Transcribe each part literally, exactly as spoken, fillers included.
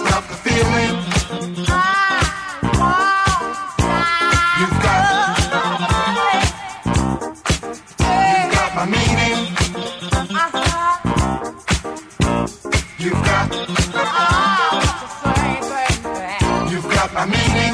stop the feeling. You've got, you've got my meaning. You've got, you've got my meaning.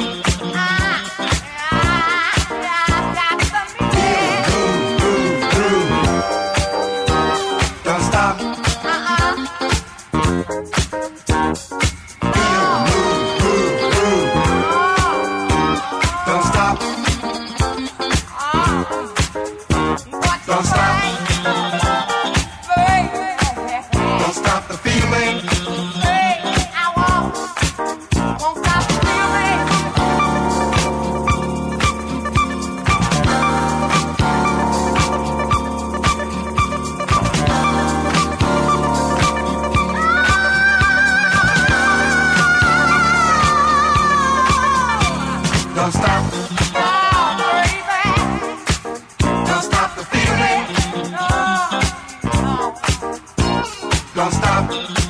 Don't stop. Don't stop the feeling. Don't stop.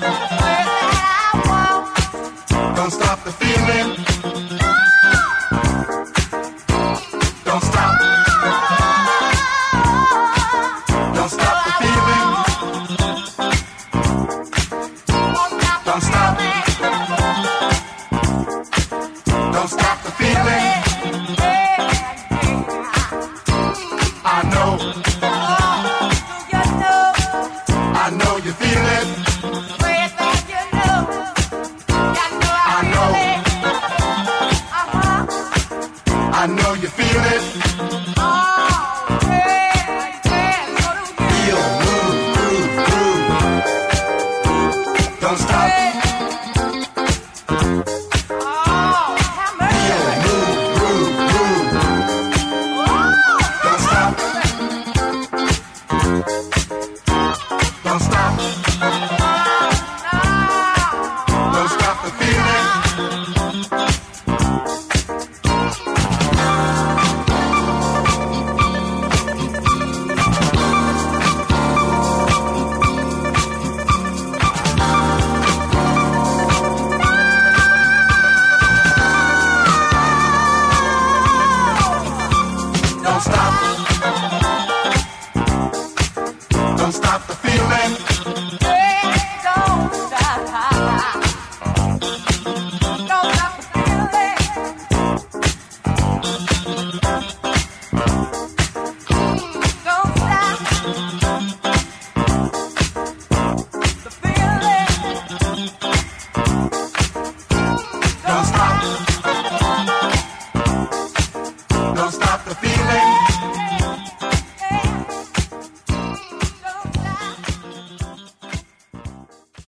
Don't stop the feeling. Don't stop. Don't stop the feeling. Don't stop. Don't stop the feeling. I know. I know you feel it. I know. I know you feel it. Feel, move, groove, groove. Don't stop. Don't stop. Don't stop the feeling. Don't stop. Don't stop the feeling. Don't stop. Don't stop the feeling.